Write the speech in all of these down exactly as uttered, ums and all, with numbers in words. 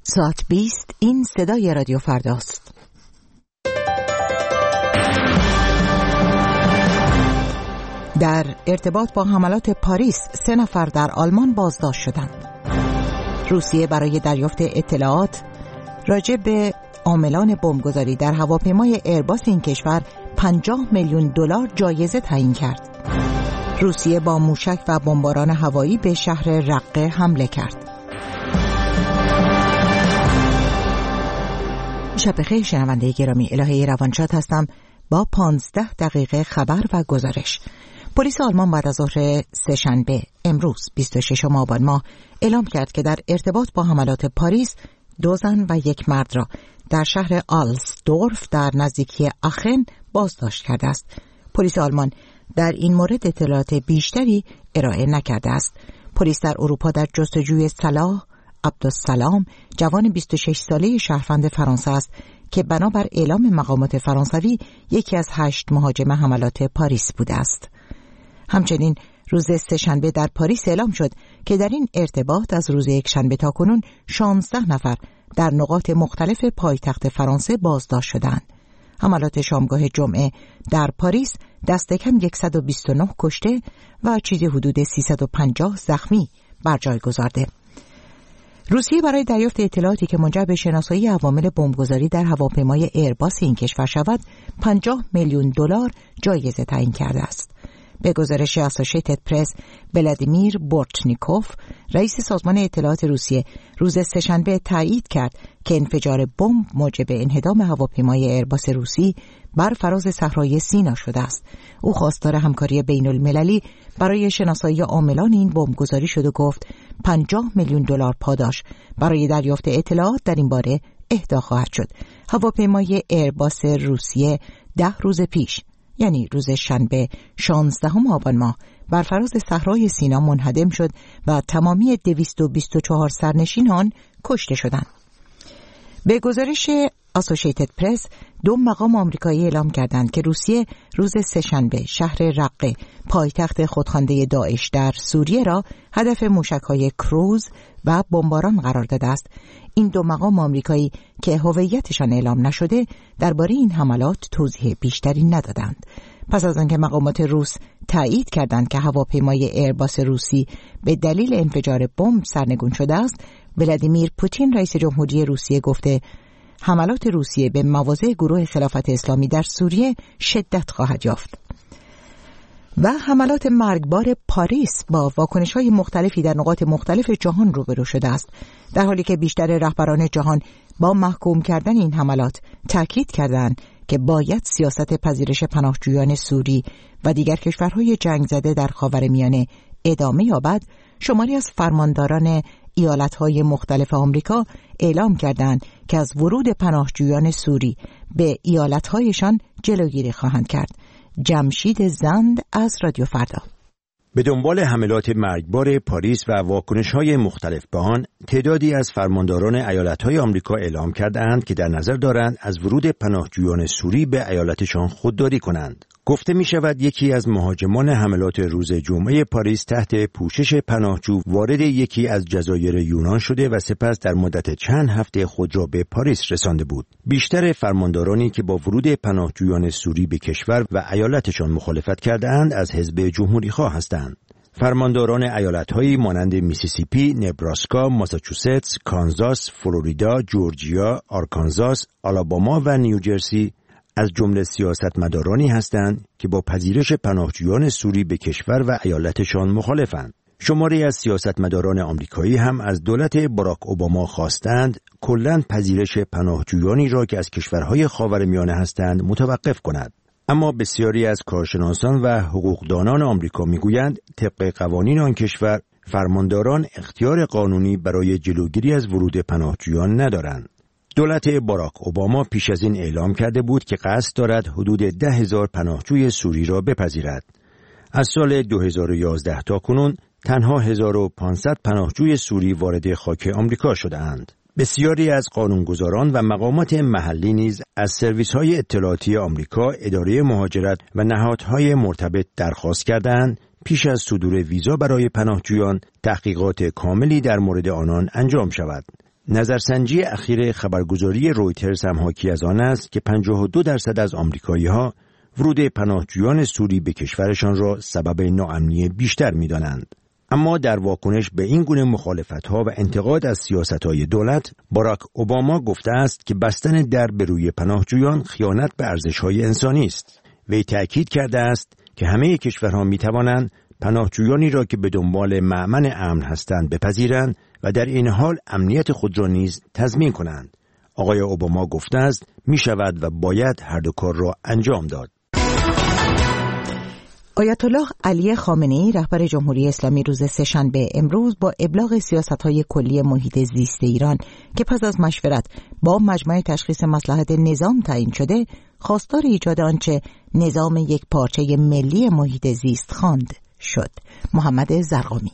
ساعت بیست این صدای رادیو فرداست. در ارتباط با حملات پاریس سه نفر در آلمان بازداشت شدند. روسیه برای دریافت اطلاعات راجع به عاملان بمبگذاری در هواپیمای ایرباس این کشور پنجاه میلیون دلار جایزه تعیین کرد. روسیه با موشک و بمباران هوایی به شهر رقه حمله کرد. شب بخیر شنونده گرامی، الهه روانشاد هستم با پانزده دقیقه خبر و گزارش. پلیس آلمان بعد از ظهر سه‌شنبه امروز بیست و ششم آبان ماه اعلام کرد که در ارتباط با حملات پاریس دو زن و یک مرد را در شهر آلسدورف در نزدیکی آخن بازداشت کرده است. پلیس آلمان در این مورد اطلاعات بیشتری ارائه نکرده است. پلیس در اروپا در جستجوی صلاح عبدالسلام، جوان بیست و شش ساله شهروند فرانسه است که بنابر اعلام مقامات فرانسوی یکی از هشت مهاجم حملات پاریس بوده است. همچنین روز سه‌شنبه در پاریس اعلام شد که در این ارتباط از روز یکشنبه تا کنون شانزده نفر در نقاط مختلف پایتخت فرانسه بازداشت شدند. حملات شامگاه جمعه در پاریس دست کم صد و بیست و نه کشته و چیزی حدود سیصد و پنجاه زخمی بر جای گذارده. روسیه برای دریافت اطلاعاتی که منجر به شناسایی عوامل بمبگذاری در هواپیمای ایرباس این کشور شود پنجاه میلیون دلار جایزه تعیین کرده است. به گزارش اسوشیتد پرس، ولادیمیر بورتنیکوف، رئیس سازمان اطلاعات روسیه، روز سه‌شنبه تایید کرد که انفجار بمب موجب انهدام هواپیمای ایرباس روسی بر فراز صحرای سینا شده است. او خواستار همکاری بین المللی برای شناسایی عاملان این بمبگذاری شد و گفت پنجاه میلیون دلار پاداش برای دریافت اطلاعات در این باره اهدا خواهد شد. هواپیمای ایرباس روسیه ده روز پیش، یعنی روز شنبه شانزدهم آبان ماه، بر فراز صحرای سینا منهدم شد و تمامی دویست و بیست و چهار سرنشین آن کشته شدند. به گزارش اسوشیتد پرس، دو مقام آمریکایی اعلام کردند که روسیه روز سه‌شنبه شهر رقه، پایتخت خودخوانده داعش در سوریه را هدف موشک‌های کروز و بمباران قرار داده است. این دو مقام آمریکایی که هویتشان اعلام نشده درباره این حملات توضیح بیشتری ندادند. پس از آنکه مقامات روس تایید کردند که هواپیمای ایرباس روسی به دلیل انفجار بمب سرنگون شده است، ولادیمیر پوتین رئیس جمهوری روسیه گفته حملات روسیه به مواضع گروه خلافت اسلامی در سوریه شدت خواهد یافت. و حملات مرگبار پاریس با واکنش‌های مختلفی در نقاط مختلف جهان روبرو شده است، در حالی که بیشتر رهبران جهان با محکوم کردن این حملات تاکید کردند که باید سیاست پذیرش پناهجویان سوری و دیگر کشورهای جنگ زده در خاورمیانه ادامه یابد. شماری از فرمانداران ایالت‌های مختلف آمریکا اعلام کردند که از ورود پناهجویان سوری به ایالت‌هایشان جلوگیری خواهند کرد. جمشید زند از رادیو فردا. به دنبال حملات مرگبار پاریس و واکنش‌های مختلف به آن، تعدادی از فرمانداران ایالت‌های آمریکا اعلام کردند که در نظر دارند از ورود پناهجویان سوری به ایالتشان خودداری کنند. گفته می شود یکی از مهاجمان حملات روز جمعه پاریس تحت پوشش پناهجو وارد یکی از جزایر یونان شده و سپس در مدت چند هفته خود را به پاریس رسانده بود. بیشتر فرماندارانی که با ورود پناهجویان سوری به کشور و ایالتشان مخالفت کرده‌اند از حزب جمهوری‌خواه هستند. فرمانداران ایالت‌هایی مانند میسیسیپی، نبراسکا، ماساچوستس، کانزاس، فلوریدا، جورجیا، آرکانزاس، آلاباما و نیوجرسی از جمله سیاستمدارانی هستند که با پذیرش پناهجویان سوری به کشور و ایالتشان مخالفند. شماری از سیاستمداران آمریکایی هم از دولت باراک اوباما خواستند کلاً پذیرش پناهجویانی را که از کشورهای خاورمیانه هستند متوقف کند. اما بسیاری از کارشناسان و حقوقدانان آمریکا میگویند طبق قوانین آن کشور فرمانداران اختیار قانونی برای جلوگیری از ورود پناهجویان ندارند. دولت باراک اوباما پیش از این اعلام کرده بود که قصد دارد حدود ده هزار پناهجوی سوری را بپذیرد. از سال دو هزار و یازده تا کنون تنها هزار و پانصد پناهجوی سوری وارد خاک آمریکا شده‌اند. بسیاری از قانونگذاران و مقامات محلی نیز از سرویس‌های اطلاعاتی آمریکا، اداره مهاجرت و نهادهای مرتبط درخواست کردند پیش از صدور ویزا برای پناهجویان تحقیقات کاملی در مورد آنان انجام شود. نظرسنجی اخیر خبرگزاری رویترز هم حاکی از آن است که پنجاه و دو درصد از آمریکایی‌ها ورود پناهجویان سوری به کشورشان را سبب ناامنی بیشتر می‌دانند. اما در واکنش به این گونه مخالفت‌ها و انتقاد از سیاست‌های دولت، باراک اوباما گفته است که بستن در به روی پناهجویان خیانت به ارزش‌های انسانی است. وی تأکید کرده است که همه کشورها می‌توانند پناهجویانی را که به دنبال مأمن امن هستند بپذیرند و در این حال امنیت خود را نیز تضمین کنند. آقای اوباما گفته است می‌شود و باید هر دو کار را انجام داد. آیت الله علی خامنه‌ای رهبر جمهوری اسلامی روز سه‌شنبه امروز با ابلاغ سیاست‌های کلی محیط زیست ایران که پس از مشورت با مجمع تشخیص مصلحت نظام تعیین شده، خواستار ایجاد آنچه نظام یک پارچه ملی محیط زیست خواند شد. محمد زرقامی.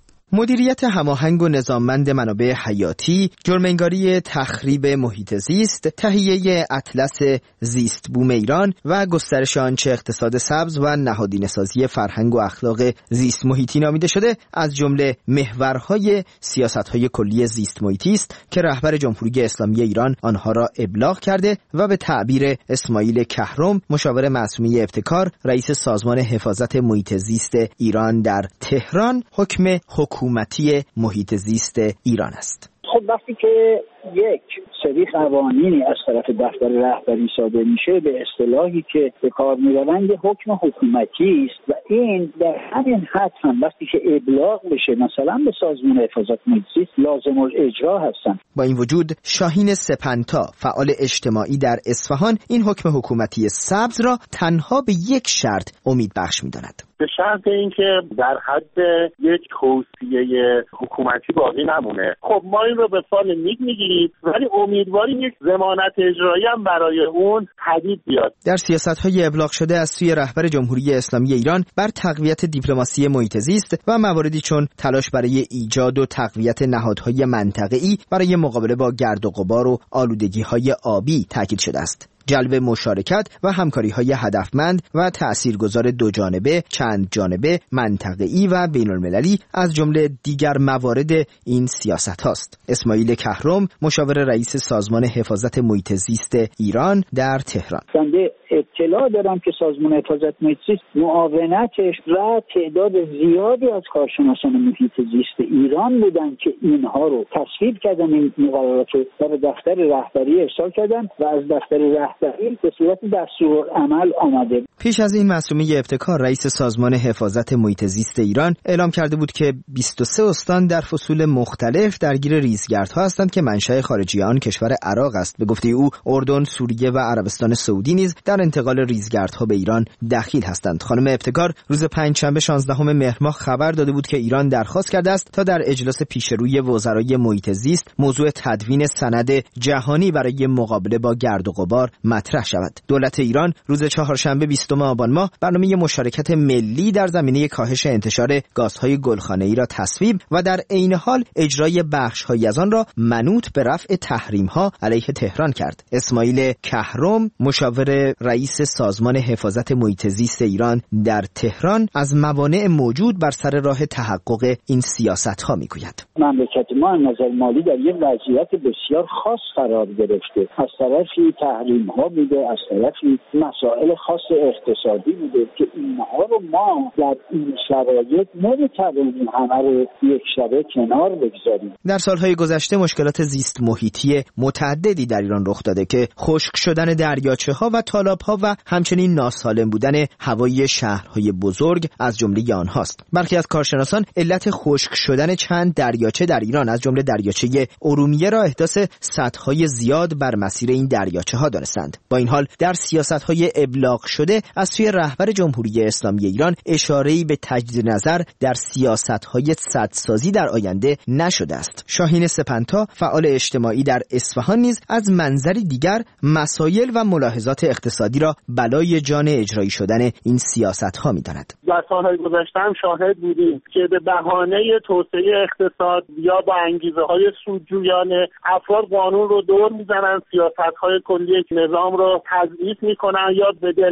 مدیریت هماهنگ و نظاممند منابع حیاتی، جرم‌انگاری تخریب محیط زیست، تهیه اطلس زیست بوم ایران و گسترش آنچه اقتصاد سبز و نهادینه‌سازی فرهنگ و اخلاق زیست محیطی نامیده شده، از جمله محورهای سیاست‌های کلی زیست محیطی است که رهبر جمهوری اسلامی ایران آنها را ابلاغ کرده و به تعبیر اسماعیل کهرم، مشاور معصومه ابتکار، رئیس سازمان حفاظت محیط زیست ایران در تهران، حکم حکومت حکومتی محیط زیست ایران است. خب وقتی که یک سری قوانینی از طرف دفتر رهبری صادر میشه، به اصطلاحی که به کار میروند یه حکم حکومتی است و این در همین حد هم وقتی که ابلاغ بشه مثلا به سازمان حفاظت محیط زیست لازم الاجرا هستن. با این وجود شاهین سپنتا، فعال اجتماعی در اصفهان، این حکم حکومتی سبز را تنها به یک شرط امید بخش می‌داند. به شرط اینکه در حد یک توصیه حکومتی باقی نمونه. خب ما این رو به فال نیک میگیریم، ولی امیدواریم یک ضمانت اجرایی هم برای اون پدید بیاد. در سیاست‌های ابلاغ شده از سوی رهبر جمهوری اسلامی ایران بر تقویت دیپلماسی محیط زیست و مواردی چون تلاش برای ایجاد و تقویت نهادهای منطقه‌ای برای مقابله با گرد و غبار و آلودگی‌های آبی تاکید شده است. جلب مشارکت و همکاری‌های هدفمند و تأثیرگذار دو جانبه، چند جانبه، منطقه‌ای و بین‌المللی از جمله دیگر موارد این سیاست هاست. اسماعیل کهرم، مشاور رئیس سازمان حفاظت محیط زیست ایران در تهران. بنده اطلاع دارم که سازمان حفاظت محیط زیست معاونتش و تعداد زیادی از کارشناسان محیط زیست ایران بودن که اینها رو تصویب کردن، این مقررات رو در دفتر رهبری ارسال کردن و از دفتر رهبری به صورت دستورالعمل آمده. پیش از این معصومه ابتکار، رئیس سازمان حفاظت محیط زیست ایران، اعلام کرده بود که بیست و سه استان در فصول مختلف درگیر ریزگردها هستند که منشأ خارجی آن کشور عراق است. به گفته او، اردن، سوریه و عربستان سعودی نیز در انتقال ریزگردها به ایران دخیل هستند. خانم ابتکار روز پنجشنبه شانزدهم مهر ماه خبر داده بود که ایران درخواست کرده است تا در اجلاس پیشروی وزرای محیط زیست موضوع تدوین سند جهانی برای مقابله با گرد و غبار مطرح شود. دولت ایران روز چهارشنبه بیستم آبان ماه برنامه مشارکت ملی در زمینه کاهش انتشار گازهای گلخانه‌ای را تصویب و در عین حال اجرای بخش‌هایی از آن را منوط به رفع تحریم‌ها علیه تهران کرد. اسماعیل کهرم، مشاور رئیس سازمان حفاظت محیط زیست ایران در تهران، از موانع موجود بر سر راه تحقق این سیاست‌ها می‌گوید. مملکت ما از نظر مالی در یک وضعیت بسیار خاص قرار گرفته. از طرفی تحریم‌ها بوده، از طرفی مسائل خاص اقتصادی بوده که اینها رو ما در این شرایط نمی‌توانیم همه رو یک شبه کنار بگذاریم. در سالهای گذشته مشکلات زیست محیطی متعددی در ایران رخ داده که خشک شدن دریاچه‌ها و تالاب‌ها و همچنین ناسالم بودن هوایی شهرهای بزرگ از جمله آنهاست. برخی از کارشناسان علت خشک شدن چند دریاچه در ایران از جمله دریاچه ارومیه را احداث سدهای زیاد بر مسیر این دریاچه‌ها دانستند. با این حال در سیاست‌های ابلاغ شده از سوی رهبر جمهوری اسلامی ایران اشاره‌ای به تجدید نظر در سیاست‌های سدسازی در آینده نشده است. شاهین سپنتا، فعال اجتماعی در اصفهان، نیز از منظری دیگر مسائل و ملاحظات اقتصادی را بلای جان اجرایی شدن این سیاست‌ها می‌داند. در سال‌های گذشته هم شاهد بودیم که به بهانه توسعه اقتصاد یا با انگیزه‌های سودجویانه افراد قانون رو دور می‌زنن، سیاست‌های کلی یک نظام رو تضعیف می‌کنن یا به دلخواه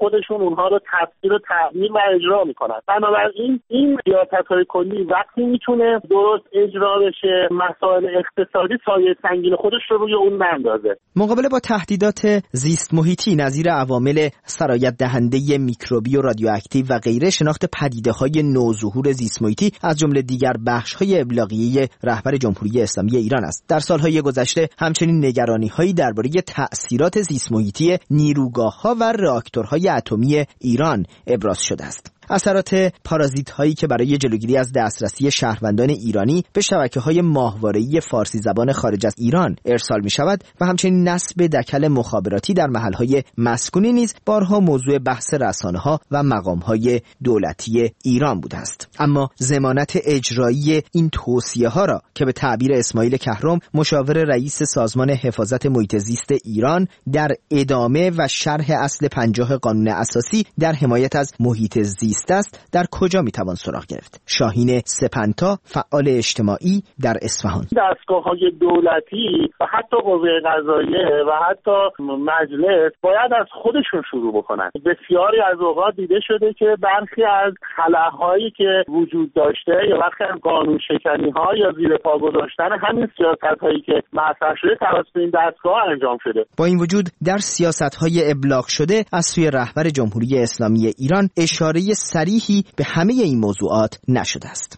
خودشون اونها رو تفسیر و تعبیر و اجرا میکنن. بنابراین این سیاست‌های کلی وقتی میتونه درست اجرا بشه، مسائل اقتصادی سایه سنگین خودش رو روی اون نندازه. مقابله با تهدیدات زیست محیطی نظیر عوامل سرایت دهنده میکروبی و رادیواکتیو و غیره، شناخت پدیده‌های نوظهور زیست محیطی از جمله دیگر بخش‌های ابلاغیه رهبر جمهوری اسلامی ایران است. در سال‌های گذشته همچنین نگرانی‌هایی درباره تأثیرات زیست محیطی نیروگاه‌ها و راکتورهای اتمی ایران ابراز شده است. اثرات پارازیت هایی که برای جلوگیری از دسترسی شهروندان ایرانی به شبکه‌های ماهواره‌ای فارسی زبان خارج از ایران ارسال می‌شود و همچنین نصب دکل مخابراتی در محل‌های مسکونی نیز بارها موضوع بحث رسانه‌ها و مقام‌های دولتی ایران بوده است. اما ضمانت اجرایی این توصیه‌ها را که به تعبیر اسماعیل کهرم مشاور رئیس سازمان حفاظت محیط زیست ایران در ادامه و شرح اصل پنجاه قانون اساسی در حمایت از محیط زیست است، در کجا میتوان سراغ گرفت؟ شاهین سپنتا، فعال اجتماعی در اصفهان. دستگاه‌های دولتی و حتی قوه قضاییه و حتی مجلس باید از خودشون شروع بکنن. بسیاری از اوقات دیده شده که برخی از خلاهایی که وجود داشته یا برخی از قانون شکنی‌ها یا زیر پا گذاشتن همین سیاست‌هایی که مطرح شده توسط این دستگاه انجام شده. با این وجود در سیاست‌های ابلاغ شده از سوی رهبر جمهوری اسلامی ایران اشاره صریحی به همه این موضوعات نشده است.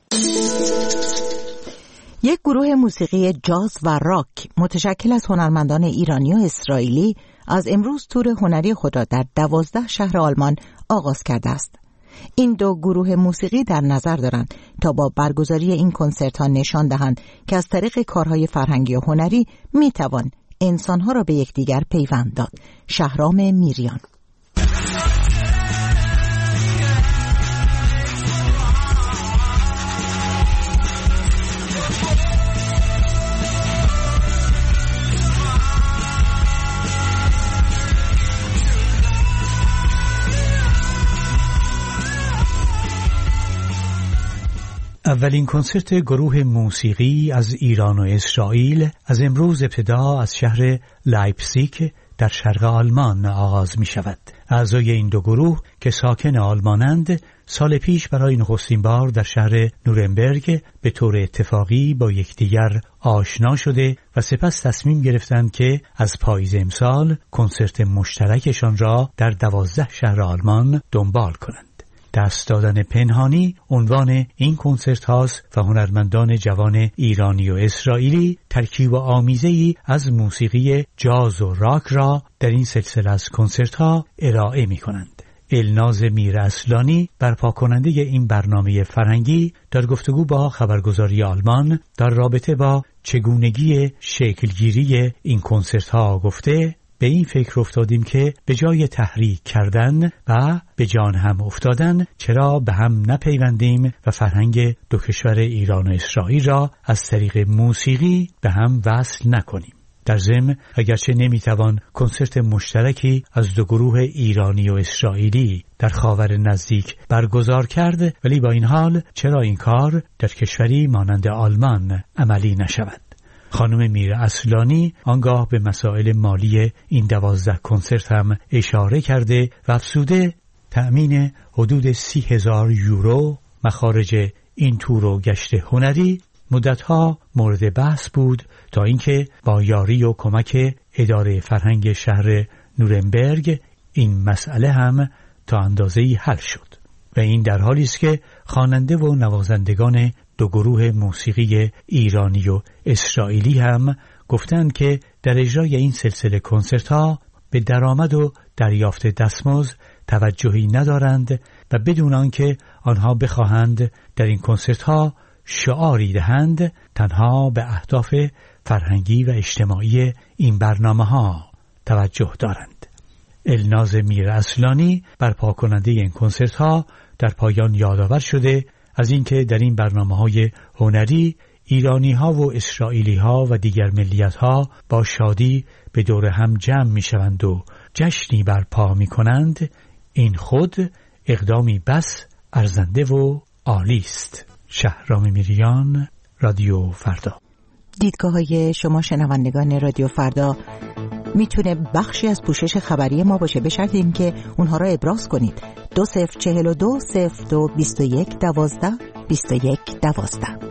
یک گروه موسیقی جاز و راک متشکل از هنرمندان ایرانی و اسرائیلی از امروز تور هنری خود را در دوازده شهر آلمان آغاز کرده است. این دو گروه موسیقی در نظر دارند تا با برگزاری این کنسرت ها نشان دهند که از طریق کارهای فرهنگی و هنری می توان انسانها را به یکدیگر پیوند داد. شهرام میریان. اولین کنسرت گروه موسیقی از ایران و اسرائیل از امروز ابتدا از شهر لایپزیگ در شرق آلمان آغاز می شود. اعضای این دو گروه که ساکن آلمانند سال پیش برای نخستین بار در شهر نورنبرگ به طور اتفاقی با یکدیگر آشنا شده و سپس تصمیم گرفتند که از پاییز امسال کنسرت مشترکشان را در دوازده شهر آلمان دنبال کنند. دست دادن پنهانی عنوان این کنسرت هاست و هنرمندان جوان ایرانی و اسرائیلی ترکیب آمیزه‌ای از موسیقی جاز و راک را در این سلسله از کنسرت ها ارائه می کنند. الناز میر اصلانی برپا کننده این برنامه فرهنگی در گفتگو با خبرگزاری آلمان در رابطه با چگونگی شکلگیری این کنسرت ها گفته به این فکر افتادیم که به جای تحریک کردن و به جان هم افتادن چرا به هم نپیوندیم و فرهنگ دو کشور ایران و اسرائیل را از طریق موسیقی به هم وصل نکنیم. در ضمن اگرچه نمیتوان کنسرت مشترکی از دو گروه ایرانی و اسرائیلی در خاور نزدیک برگزار کرد، ولی با این حال چرا این کار در کشوری مانند آلمان عملی نشود؟ خانم میر اصلانی آنگاه به مسائل مالی این دوازده کنسرت هم اشاره کرده و افزوده تأمین حدود سی هزار یورو مخارج این تور و گشت هنری مدتها مورد بحث بود تا اینکه با یاری و کمک اداره فرهنگ شهر نورنبرگ این مسئله هم تا اندازه‌ای حل شد و این در حالی است که خواننده و نوازندگان دو گروه موسیقی ایرانی و اسرائیلی هم گفتند که در اجرای این سلسله کنسرت ها به درآمد و دریافت دستمزد توجهی ندارند و بدون آنکه آنها بخواهند در این کنسرت ها شعاری دهند تنها به اهداف فرهنگی و اجتماعی این برنامه ها توجه دارند. الناز میر اصلانی برپا کننده این کنسرت ها در پایان یادآور شده از اینکه در این برنامه‌های هنری ایرانی ها و اسرائیلی ها و دیگر ملیت ها با شادی به دور هم جمع می شوند و جشنی برپا می کنند، این خود اقدامی بس ارزنده و عالی است. شهرام میریان، رادیو فردا. دیدگاه های شما شنوندگان رادیو فردا میتونه بخشی از پوشش خبری ما باشه، به شرط اینکه اونها را ابراز کنید. دو صفر چهل و دو صفر دو بیست و یک دوازده بیست و یک دوازده.